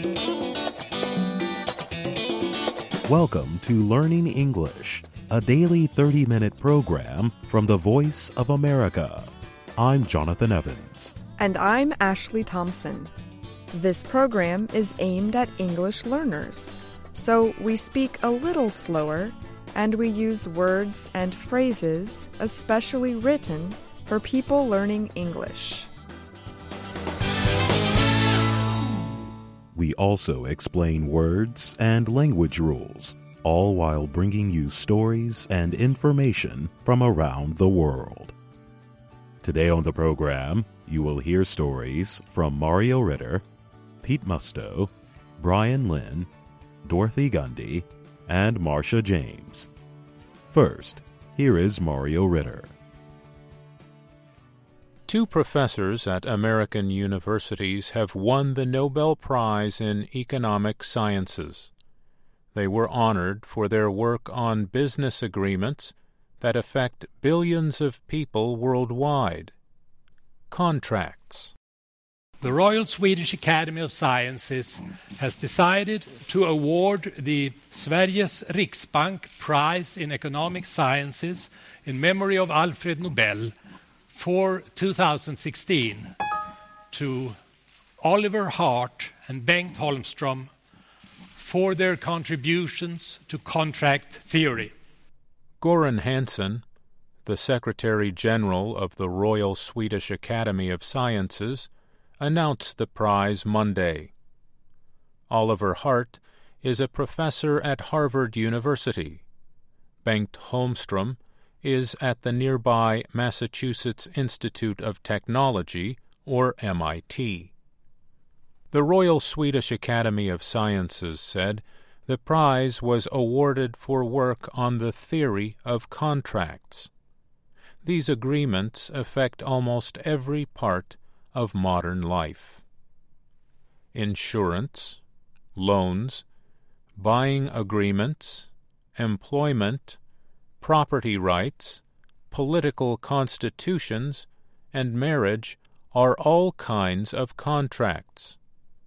Welcome to Learning English, a daily 30-minute program from the Voice of America. I'm Jonathan Evans. And I'm Ashley Thompson. This program is aimed at English learners, so we speak a little slower and we use words and phrases especially written for people learning English. We also explain words and language rules, all while bringing you stories and information from around the world. Today on the program, you will hear stories from Mario Ritter, Pete Musto, Brian Lynn, Dorothy Gundy, and Marcia James. First, here is Mario Ritter. Two professors at American universities have won the Nobel Prize in Economic Sciences. They were honored for their work on business agreements that affect billions of people worldwide. Contracts. The Royal Swedish Academy of Sciences has decided to award the Sveriges Riksbank Prize in Economic Sciences in memory of Alfred Nobel for 2016 to Oliver Hart and Bengt Holmström for their contributions to contract theory. Göran Hansson, the Secretary General of the Royal Swedish Academy of Sciences, announced the prize Monday. Oliver Hart is a professor at Harvard University. Bengt Holmström is at the nearby Massachusetts Institute of Technology, or MIT. The Royal Swedish Academy of Sciences said the prize was awarded for work on the theory of contracts. These agreements affect almost every part of modern life. Insurance, loans, buying agreements, employment, property rights, political constitutions, and marriage are all kinds of contracts.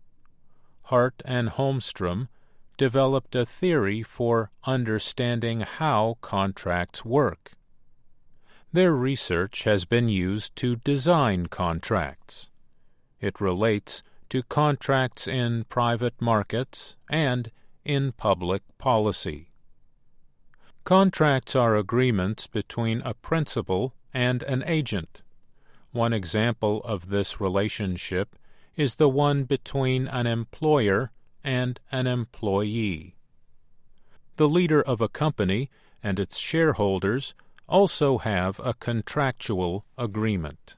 Hart and Holmström developed a theory for understanding how contracts work. Their research has been used to design contracts. It relates to contracts in private markets and in public policy. Contracts are agreements between a principal and an agent. One example of this relationship is the one between an employer and an employee. The leader of a company and its shareholders also have a contractual agreement.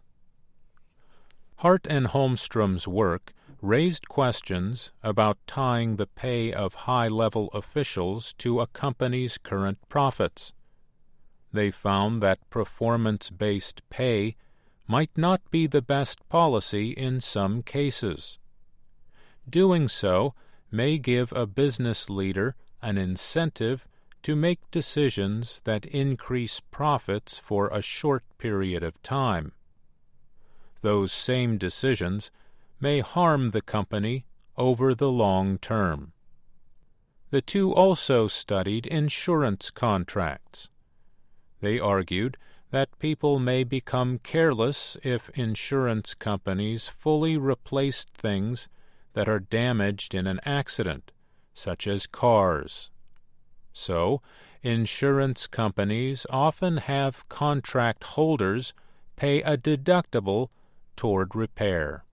Hart and Holmström's work raised questions about tying the pay of high-level officials to a company's current profits. They found that performance-based pay might not be the best policy in some cases. Doing so may give a business leader an incentive to make decisions that increase profits for a short period of time. Those same decisions may harm the company over the long term. The two also studied insurance contracts. They argued that people may become careless if insurance companies fully replaced things that are damaged in an accident, such as cars. So, insurance companies often have contract holders pay a deductible toward repair.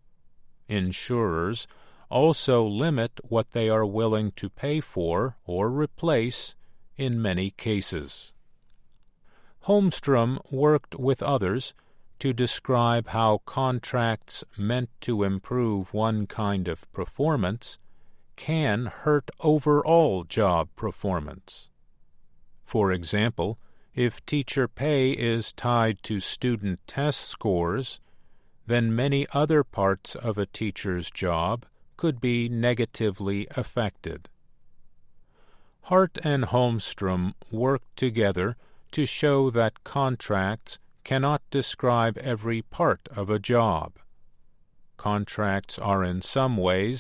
Insurers also limit what they are willing to pay for or replace in many cases. Holmström worked with others to describe how contracts meant to improve one kind of performance can hurt overall job performance. For example, if teacher pay is tied to student test scores, then many other parts of a teacher's job could be negatively affected. Hart and Holmström worked together to show that contracts cannot describe every part of a job. Contracts are in some ways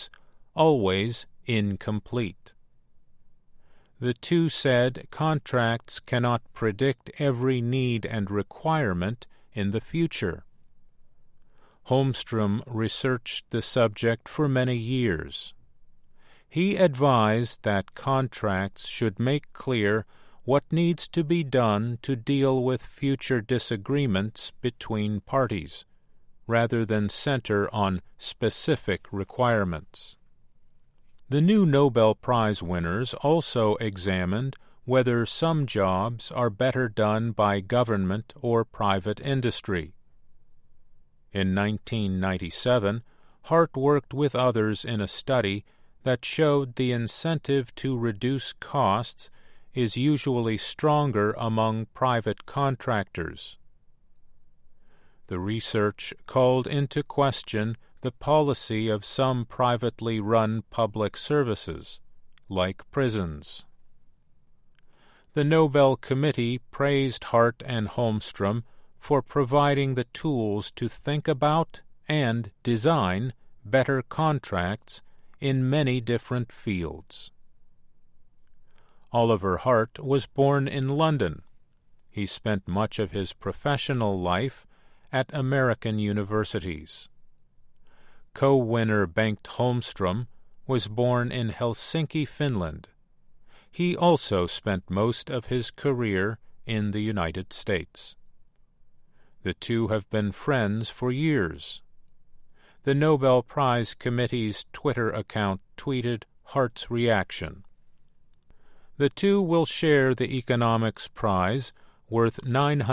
always incomplete. The two said contracts cannot predict every need and requirement in the future. Holmstrom researched the subject for many years. He advised that contracts should make clear what needs to be done to deal with future disagreements between parties, rather than center on specific requirements. The new Nobel Prize winners also examined whether some jobs are better done by government or private industry. In 1997, Hart worked with others in a study that showed the incentive to reduce costs is usually stronger among private contractors. The research called into question the policy of some privately run public services, like prisons. The Nobel Committee praised Hart and Holmstrom for providing the tools to think about and design better contracts in many different fields. Oliver Hart was born in London. He spent much of his professional life at American universities. Co-winner Bengt Holmstrom was born in Helsinki, Finland. He also spent most of his career in the United States. The two have been friends for years. The Nobel Prize Committee's Twitter account tweeted Hart's reaction. The two will share the economics prize worth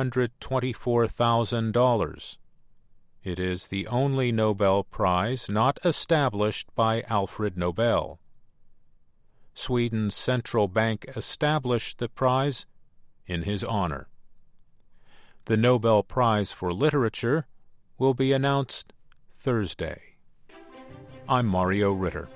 $924,000. It is the only Nobel Prize not established by Alfred Nobel. Sweden's central bank established the prize in his honor. The Nobel Prize for Literature will be announced Thursday. I'm Mario Ritter.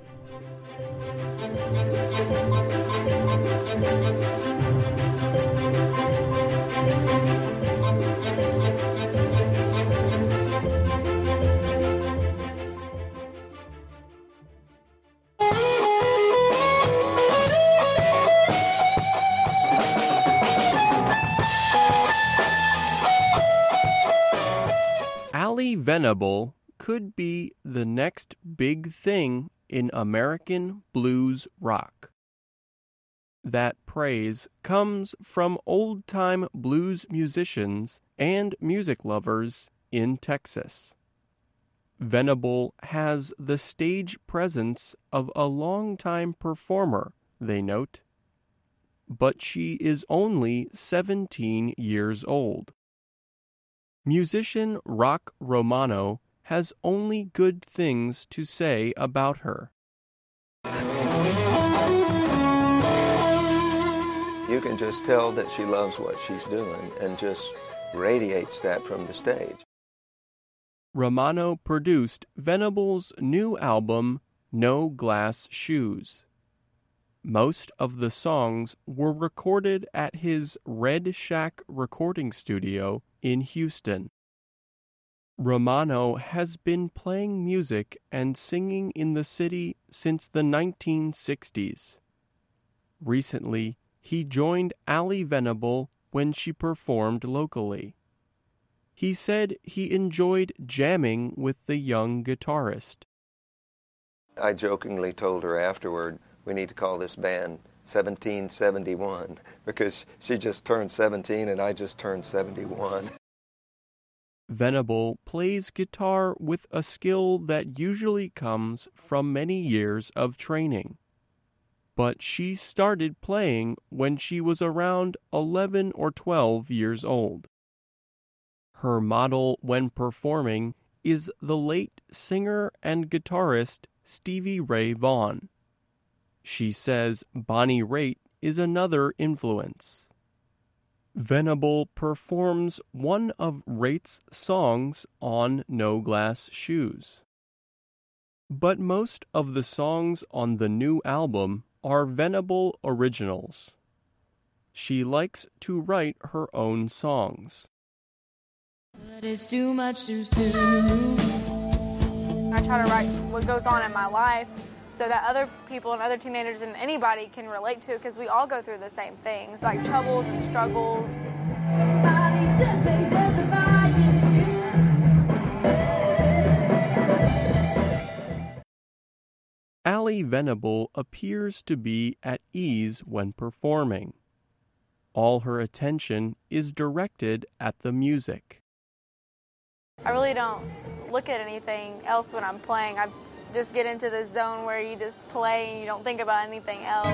Ali Venable could be the next big thing in American blues rock. That praise comes from old-time blues musicians and music lovers in Texas. Venable has the stage presence of a longtime performer, they note. But she is only 17 years old. Musician Rock Romano has only good things to say about her. You can just tell that she loves what she's doing and just radiates that from the stage. Romano produced Venable's new album, No Glass Shoes. Most of the songs were recorded at his Red Shack recording studio in Houston. Romano has been playing music and singing in the city since the 1960s. Recently, he joined Ali Venable when she performed locally. He said he enjoyed jamming with the young guitarist. I jokingly told her afterward, we need to call this band 1771, because she just turned 17 and I just turned 71. Venable plays guitar with a skill that usually comes from many years of training. But she started playing when she was around 11 or 12 years old. Her model when performing is the late singer and guitarist Stevie Ray Vaughan. She says Bonnie Raitt is another influence. Venable performs one of Raitt's songs on No Glass Shoes. But most of the songs on the new album are Venable originals. She likes to write her own songs. But it's too much too soon. I try to write what goes on in my life so that other people and other teenagers and anybody can relate to it, because we all go through the same things, like troubles and struggles. Allie Venable appears to be at ease when performing. All her attention is directed at the music. I really don't look at anything else when I'm playing. I just get into this zone where you just play and you don't think about anything else.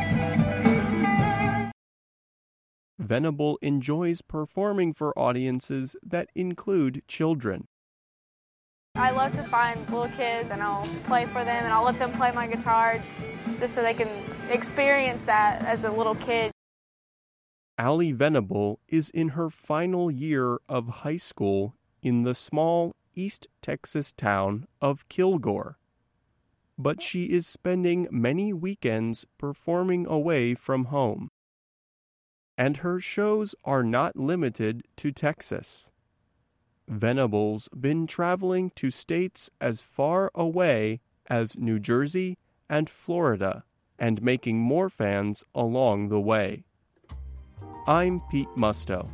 Venable enjoys performing for audiences that include children. I love to find little kids and I'll play for them and I'll let them play my guitar just so they can experience that as a little kid. Allie Venable is in her final year of high school in the small East Texas town of Kilgore. But she is spending many weekends performing away from home. And her shows are not limited to Texas. Venable's been traveling to states as far away as New Jersey and Florida, and making more fans along the way. I'm Pete Musto.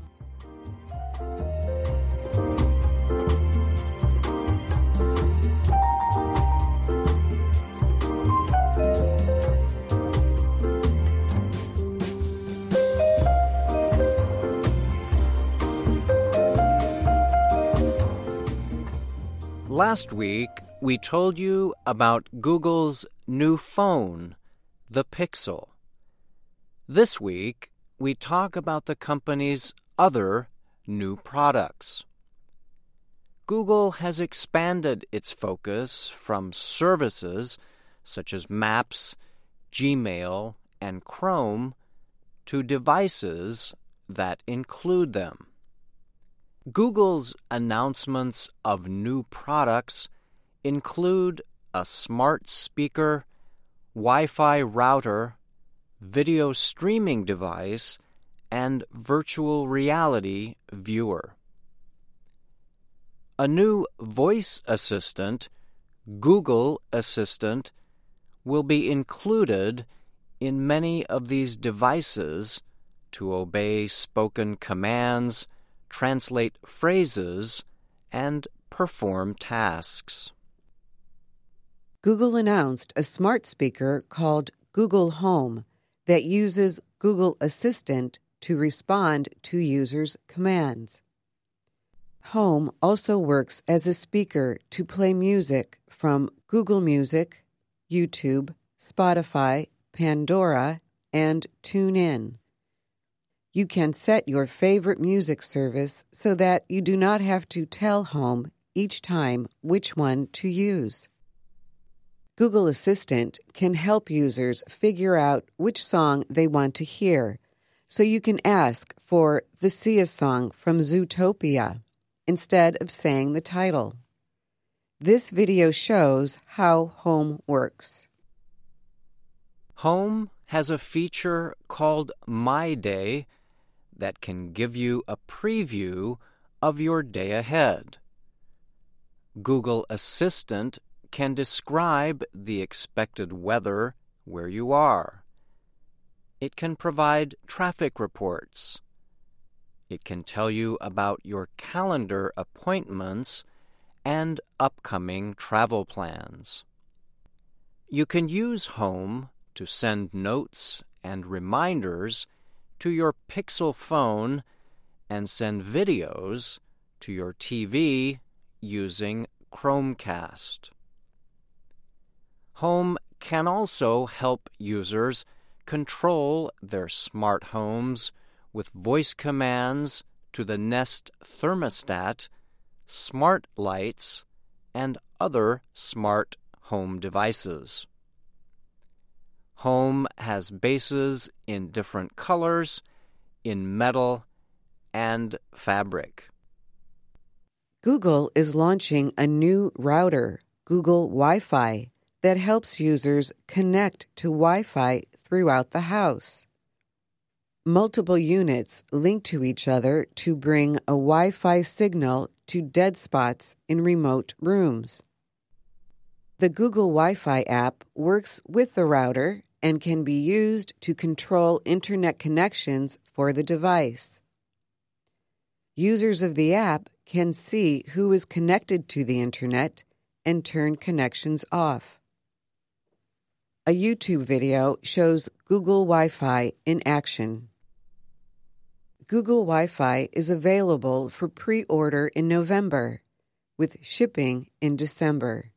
Last week, we told you about Google's new phone, the Pixel. This week, we talk about the company's other new products. Google has expanded its focus from services such as Maps, Gmail, and Chrome to devices that include them. Google's announcements of new products include a smart speaker, Wi-Fi router, video streaming device, and virtual reality viewer. A new voice assistant, Google Assistant, will be included in many of these devices to obey spoken commands, translate phrases, and perform tasks. Google announced a smart speaker called Google Home that uses Google Assistant to respond to users' commands. Home also works as a speaker to play music from Google Music, YouTube, Spotify, Pandora, and TuneIn. You can set your favorite music service so that you do not have to tell Home each time which one to use. Google Assistant can help users figure out which song they want to hear, so you can ask for the Sia song from Zootopia instead of saying the title. This video shows how Home works. Home has a feature called My Day that can give you a preview of your day ahead. Google Assistant can describe the expected weather where you are. It can provide traffic reports. It can tell you about your calendar appointments and upcoming travel plans. You can use Home to send notes and reminders to your Pixel phone and send videos to your TV using Chromecast. Home can also help users control their smart homes with voice commands to the Nest thermostat, smart lights, and other smart home devices. Home has bases in different colors, in metal, and fabric. Google is launching a new router, Google Wi-Fi, that helps users connect to Wi-Fi throughout the house. Multiple units link to each other to bring a Wi-Fi signal to dead spots in remote rooms. The Google Wi-Fi app works with the router and can be used to control internet connections for the device. Users of the app can see who is connected to the internet and turn connections off. A YouTube video shows Google Wi-Fi in action. Google Wi-Fi is available for pre-order in November, with shipping in December.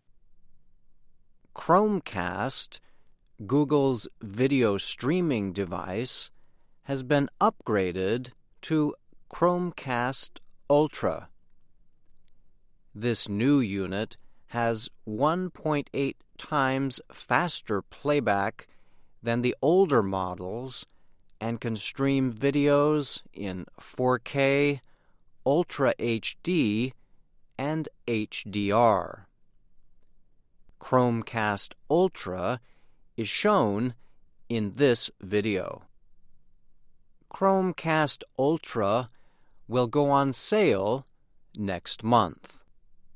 Chromecast, Google's video streaming device, has been upgraded to Chromecast Ultra. This new unit has 1.8 times faster playback than the older models and can stream videos in 4K, Ultra HD, and HDR. Chromecast Ultra is shown in this video. Chromecast Ultra will go on sale next month.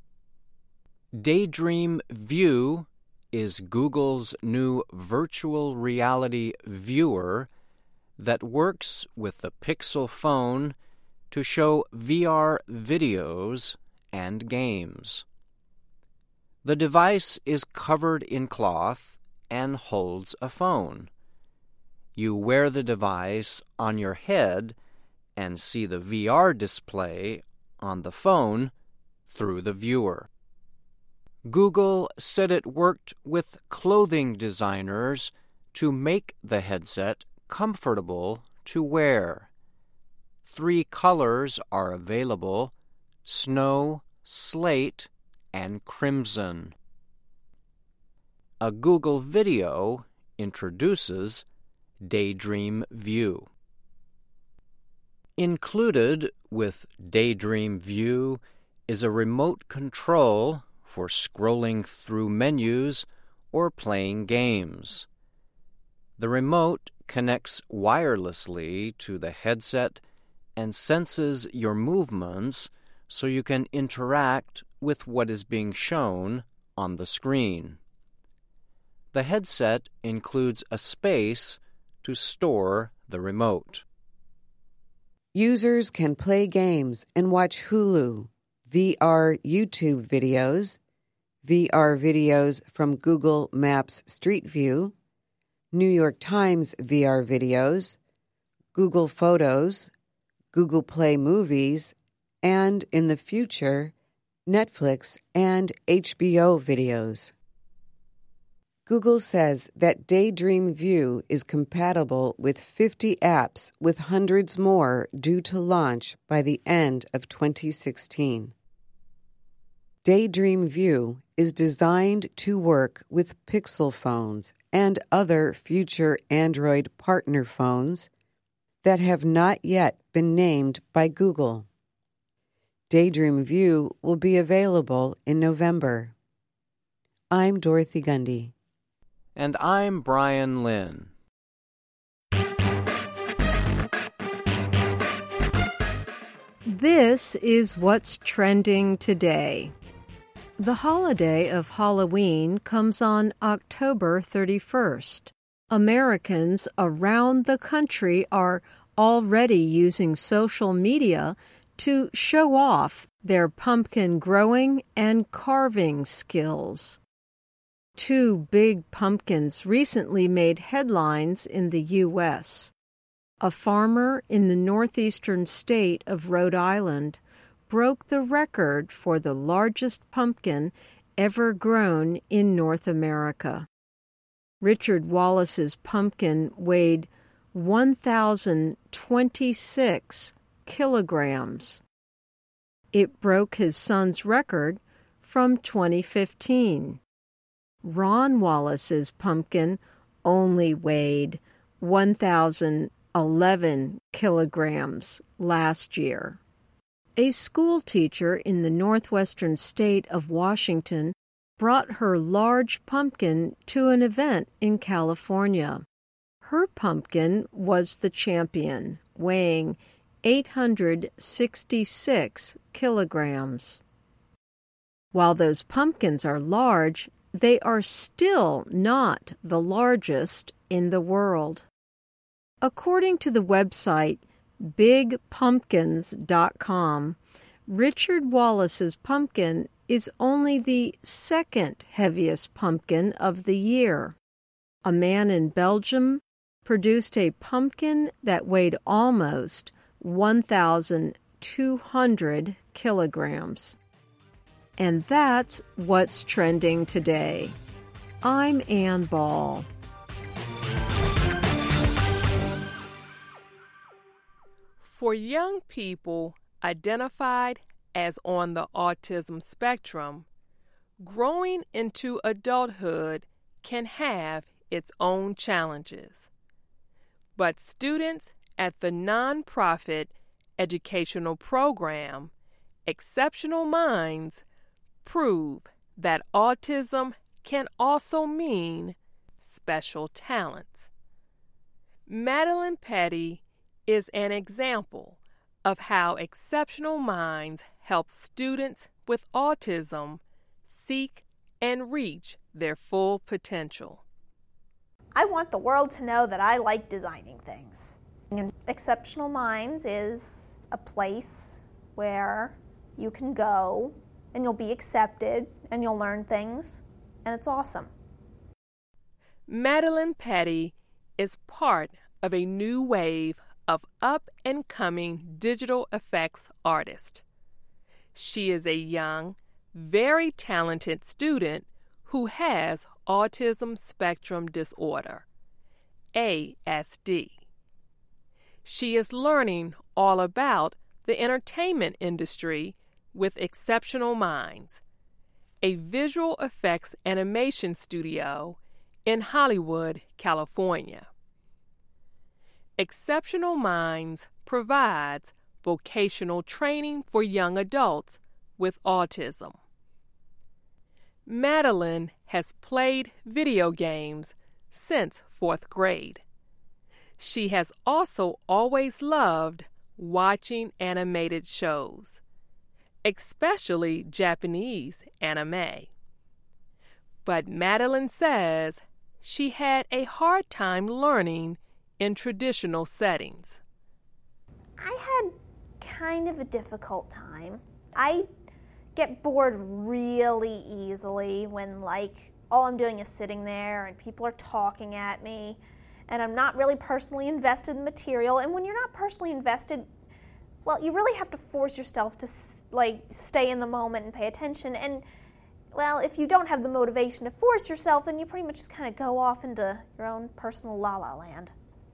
Daydream View is Google's new virtual reality viewer that works with the Pixel phone to show VR videos and games. The device is covered in cloth and holds a phone. You wear the device on your head and see the VR display on the phone through the viewer. Google said it worked with clothing designers to make the headset comfortable to wear. 3 colors are available: snow, slate, and crimson. A Google video introduces Daydream View. Included with Daydream View is a remote control for scrolling through menus or playing games. The remote connects wirelessly to the headset and senses your movements so you can interact with what is being shown on the screen. The headset includes a space to store the remote. Users can play games and watch Hulu, VR YouTube videos, VR videos from Google Maps Street View, New York Times VR videos, Google Photos, Google Play Movies, and, in the future, Netflix and HBO videos. Google says that Daydream View is compatible with 50 apps, with hundreds more due to launch by the end of 2016. Daydream View is designed to work with Pixel phones and other future Android partner phones that have not yet been named by Google. Daydream View will be available in November. I'm Dorothy Gundy. And I'm Brian Lynn. This is what's trending today. The holiday of Halloween comes on October 31st. Americans around the country are already using social media to show off their pumpkin growing and carving skills. 2 big pumpkins recently made headlines in the U.S. A farmer in the northeastern state of Rhode Island broke the record for the largest pumpkin ever grown in North America. Richard Wallace's pumpkin weighed 1,026 kilograms. It broke his son's record from 2015. Ron Wallace's pumpkin only weighed 1,011 kilograms last year. A school teacher in the northwestern state of Washington brought her large pumpkin to an event in California. Her pumpkin was the champion, weighing 866 kilograms. While those pumpkins are large, they are still not the largest in the world. According to the website bigpumpkins.com, Richard Wallace's pumpkin is only the second heaviest pumpkin of the year. A man in Belgium produced a pumpkin that weighed almost 1,200 kilograms. And that's what's trending today. I'm Ann Ball. For young people identified as on the autism spectrum, growing into adulthood can have its own challenges. But students at the nonprofit educational program, Exceptional Minds, prove that autism can also mean special talents. Madeline Petty is an example of how Exceptional Minds help students with autism seek and reach their full potential. I want the world to know that I like designing things. And Exceptional Minds is a place where you can go and you'll be accepted and you'll learn things, and it's awesome. Madeline Petty is part of a new wave of up-and-coming digital effects artists. She is a young, very talented student who has autism spectrum disorder, ASD. She is learning all about the entertainment industry with Exceptional Minds, a visual effects animation studio in Hollywood, California. Exceptional Minds provides vocational training for young adults with autism. Madeline has played video games since 4th grade. She has also always loved watching animated shows, especially Japanese anime. But Madeline says she had a hard time learning in traditional settings. I had kind of a difficult time. I get bored really easily when all I'm doing is sitting there and people are talking at me and I'm not really personally invested in the material. And when you're not personally invested, well, you really have to force yourself to stay in the moment and pay attention. And well, if you don't have the motivation to force yourself, then you pretty much just kind of go off into your own personal la-la land.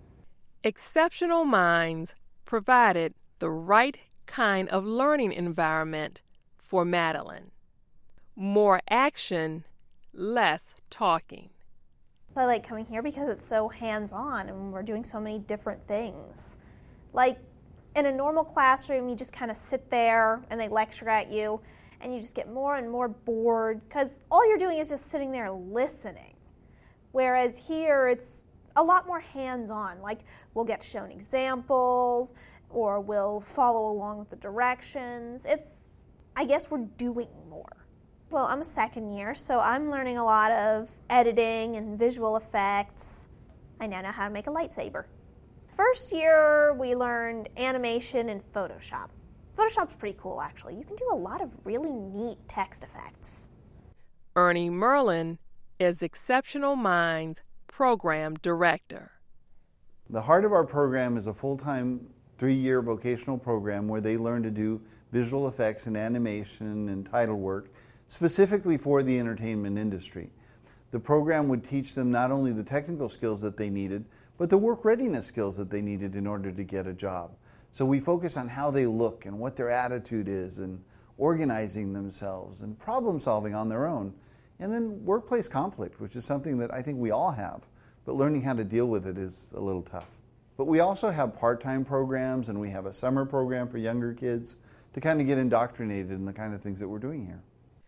Exceptional Minds provided the right kind of learning environment for Madeline. More action, less talking. I like coming here because it's so hands-on and we're doing so many different things. Like in a normal classroom, you just kind of sit there and they lecture at you and you just get more and more bored because all you're doing is just sitting there listening. Whereas here, it's a lot more hands-on. Like we'll get shown examples or we'll follow along with the directions. I guess we're doing more. Well, I'm a second year, so I'm learning a lot of editing and visual effects. I now know how to make a lightsaber. First year, we learned animation in Photoshop. Photoshop's pretty cool, actually. You can do a lot of really neat text effects. Ernie Merlin is Exceptional Minds Program Director. The heart of our program is a full-time 3-year vocational program where they learn to do visual effects and animation and title work specifically for the entertainment industry. The program would teach them not only the technical skills that they needed, but the work readiness skills that they needed in order to get a job. So we focus on how they look and what their attitude is and organizing themselves and problem solving on their own. And then workplace conflict, which is something that I think we all have, but learning how to deal with it is a little tough. But we also have part-time programs and we have a summer program for younger kids to kind of get indoctrinated in the kind of things that we're doing here.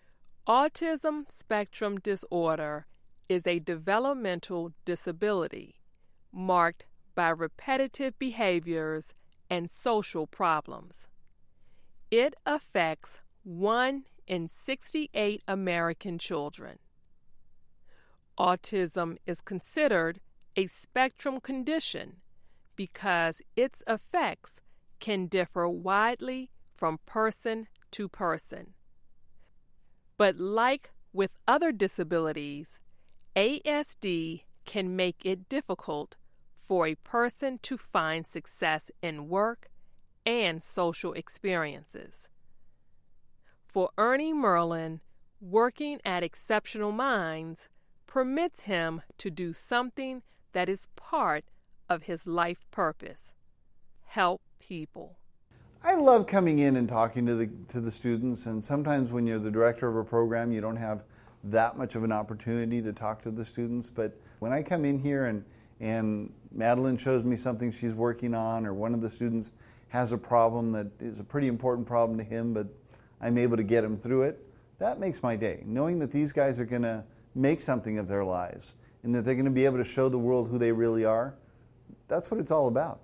Autism spectrum disorder is a developmental disability marked by repetitive behaviors and social problems. It affects 1 in 68 American children. Autism is considered a spectrum condition because its effects can differ widely from person to person. But like with other disabilities, ASD can make it difficult for a person to find success in work and social experiences. For Ernie Merlin, working at Exceptional Minds permits him to do something that is part of his life purpose: help people. I love coming in and talking to the students, and sometimes when you're the director of a program, you don't have that much of an opportunity to talk to the students. But when I come in here and Madeline shows me something she's working on, or one of the students has a problem that is a pretty important problem to him, but I'm able to get him through it, that makes my day. Knowing that these guys are going to make something of their lives and that they're going to be able to show the world who they really are, that's what it's all about.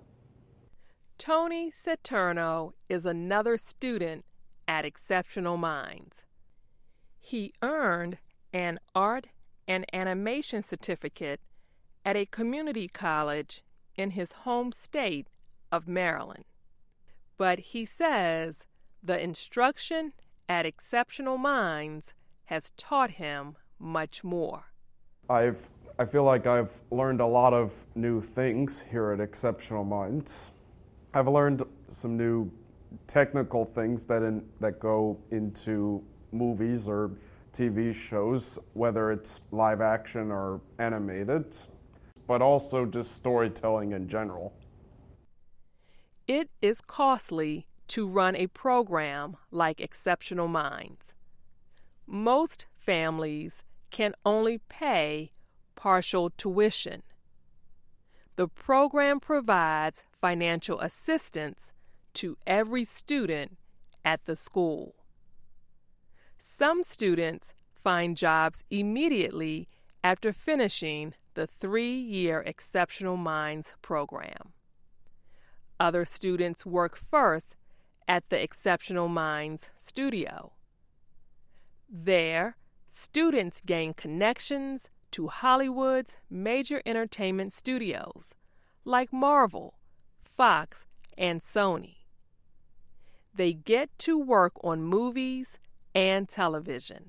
Tony Saturno is another student at Exceptional Minds. He earned an art and animation certificate at a community college in his home state of Maryland. But he says the instruction at Exceptional Minds has taught him much more. I feel like I've learned a lot of new things here at Exceptional Minds. I've learned some new technical things that go into movies or TV shows, whether it's live action or animated, but also just storytelling in general. It is costly to run a program like Exceptional Minds. Most families can only pay partial tuition. The program provides financial assistance to every student at the school. Some students find jobs immediately after finishing the 3-year Exceptional Minds program. Other students work first at the Exceptional Minds studio. There, students gain connections to Hollywood's major entertainment studios like Marvel, Fox, and Sony. They get to work on movies and television.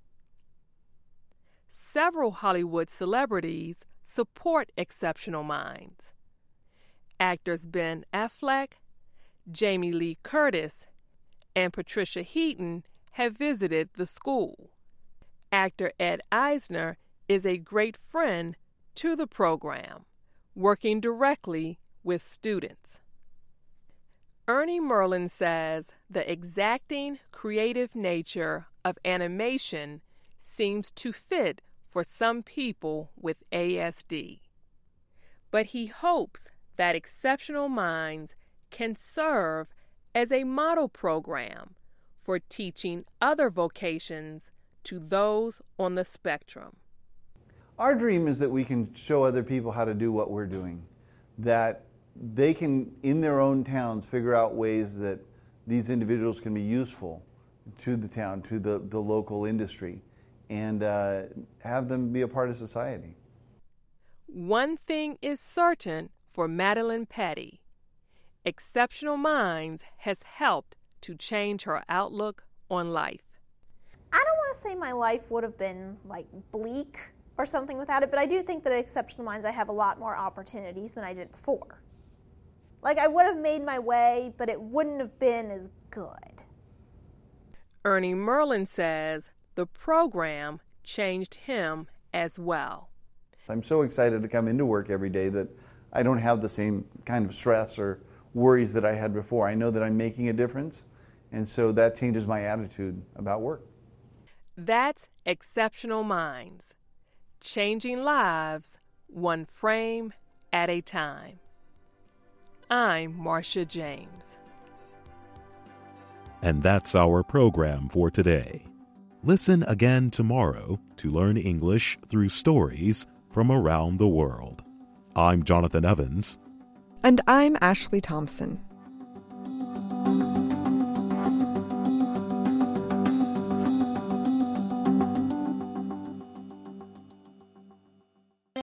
Several Hollywood celebrities support Exceptional Minds. Actors Ben Affleck, Jamie Lee Curtis, and Patricia Heaton have visited the school. Actor Ed Eisner is a great friend to the program, working directly with students. Ernie Merlin says the exacting creative nature of animation seems to fit for some people with ASD. But he hopes that Exceptional Minds can serve as a model program for teaching other vocations to those on the spectrum. Our dream is that we can show other people how to do what we're doing, that they can, in their own towns, figure out ways that these individuals can be useful to the town, to the local industry, and have them be a part of society. One thing is certain for Madeline Petty: Exceptional Minds has helped to change her outlook on life. I don't want to say my life would have been like bleak or something without it, but I do think that at Exceptional Minds I have a lot more opportunities than I did before. Like, I would have made my way, but it wouldn't have been as good. Ernie Merlin says the program changed him as well. I'm so excited to come into work every day that I don't have the same kind of stress or worries that I had before. I know that I'm making a difference, and so that changes my attitude about work. That's Exceptional Minds, changing lives one frame at a time. I'm Marcia James. And that's our program for today. Listen again tomorrow to learn English through stories from around the world. I'm Jonathan Evans. And I'm Ashley Thompson.